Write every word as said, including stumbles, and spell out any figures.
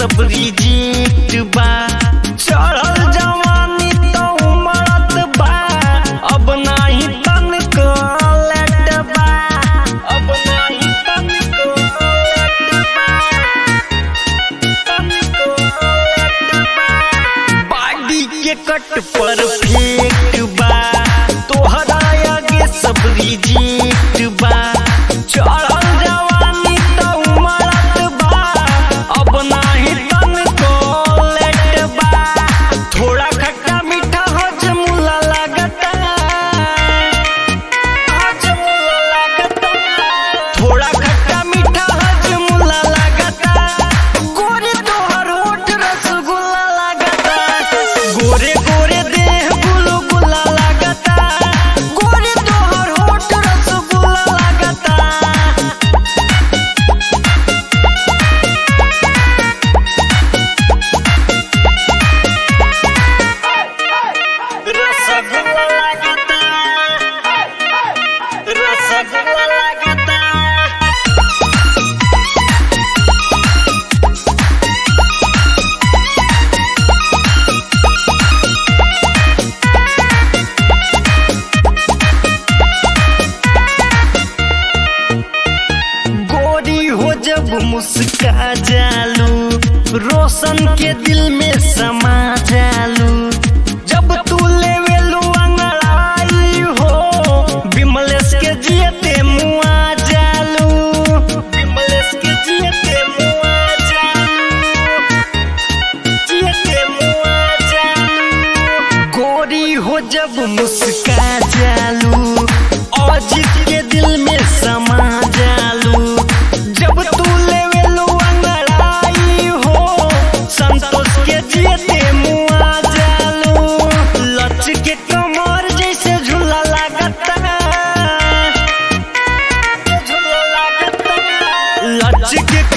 सब रिजेक्ट बा। चढ़ल जवानी तो उमड़त बा, अब नाही तनको लेट बा, अब नाही तनको लेट बा, तनको लेट बा। बॉडी के कट परफेक्ट बा, तोहरा आगे सब रिजेक्ट बा। चढ़ल जवानी तो उमड़त बा, अब नाही तनको लेट बा। थोड़ा खट्टा मीठा हजमुला लागता, हजमुला लागता। थोड़ा खट्टा मीठा हजमुला लागता। गोरे तोहर होठ रसगुल्ला लागता, गोरे गोरे देह गुलगुला लागता। गोरे तोहर होठ रसगुल्ला लागता। रसगुल्ला लागता, रसगुल्ला लागता। गोरी हो जब मुस्का जालू, रोशन के दिल में समा जालू। जब तू लेवेलू अंगड़ाई हो, विमलेश के जियते मुआ जालू, विमलेश के जियते मुआ जालू, जियते मुआ जालू। गोरी हो जब मुस्का जालू, अजित के दिल में समा जालू। जब तू लेवेलू अंगड़ाई हो, संतोष के जियते मुआ जालू। लच के कमर जैसे झूला लागता, झूला लागता। लच के